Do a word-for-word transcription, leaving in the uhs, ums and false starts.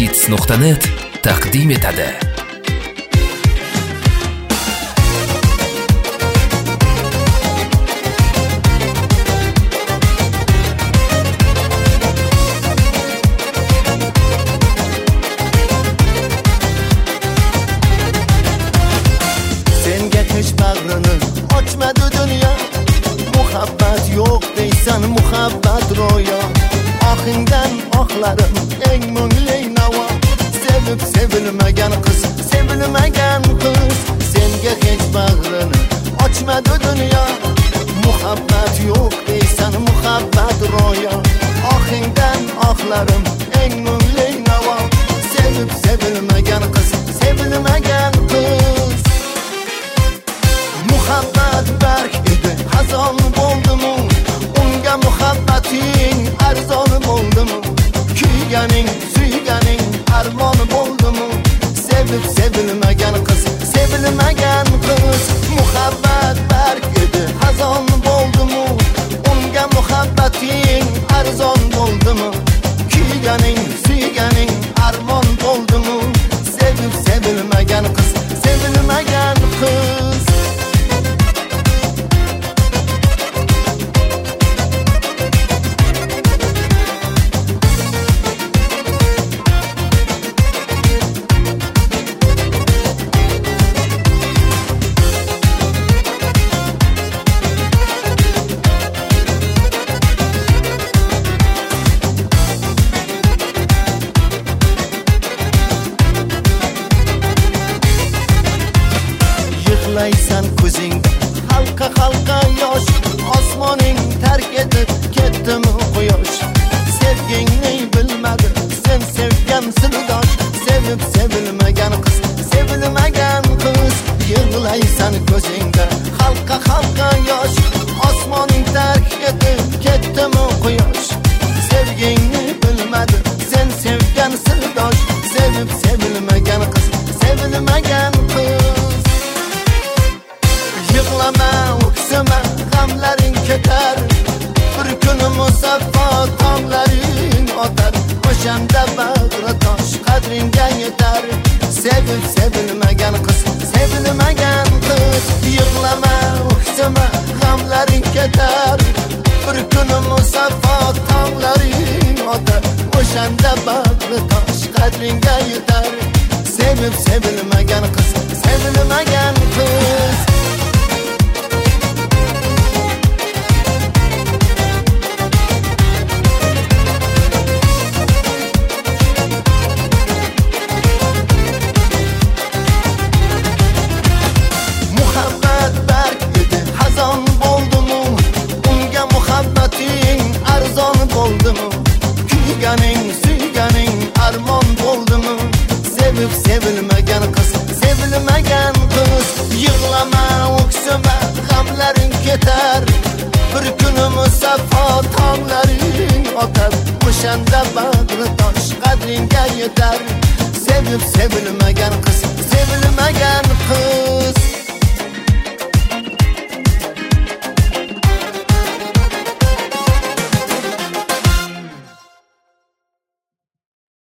beats nuqta net taqdim etadi. Senga hech bag'rini ochmadi dunyo, muhabbat yo'q deysan, muhabbat ro'yo. Oxingdan oxlarim eng mungli navo, sevib sevilmagan qiz, sevilmagan qiz. Senga hech bag'rini ochmadi dunyo, muhabbat yo'q deysan, muhabbat ro'yo. Oxingdan oxlarim eng mungli navo, sevib sevilmagan qiz, sevilmagan qiz. Muhabbat bark edi, xazon bo'ldimu, unga muhabbating arzon bo'ldimu. Kuyganing, suyganing armon bo'ldimu, sevib sevilmagan qiz, sevilmagan qiz. Muhabbat bark edi, xazon bo'ldimu, unga muhabbating arzon bo'ldimu. Kuyganing, suyganing armon bo'ldimu, sevib sevilmagan qiz, sevilmagan qiz. Yig'laysan ko'zingda halqa halqa yosh, osmoning tark etib ketdimi quyosh. Sevgingni bilmadi sen sevgan sirdosh, sevib sevilmagan qiz, sevilmagan qiz. Yig'laysan ko'zingda halqa halqa yosh, osmoning tark etib ketdimi quyosh. Sevgingni bilmadi sen sevgan sirdosh, sevib sevilmagan qiz, sevilmagan qiz. Yig'lama, o'ksima, g'amlaring ketar, bir kun musaffo tonglaring otar. O'shanda bag'ri tosh qadringga yetar, sevib sevilmagan qiz, sevilmagan qiz. Yig'lama, o'ksima, g'amlaring ketar, bir kun musaffo tonglaring otar. O'shanda bag'ri tosh qadringga yetar, sevib sevilmagan qiz, sevilmagan qiz. Arzon bo'ldimu, kuyganing, suyganing armon bo'ldimu, sevib sevilmagan qiz, sevilmagan qiz. Yig'lama, o'ksima, g'amlaring ketar, bir kun musaffo tonglaring otar. O'shanda bag'ri tosh qadringga yetar, sevib sevilmagan qiz, sevilmagan qiz.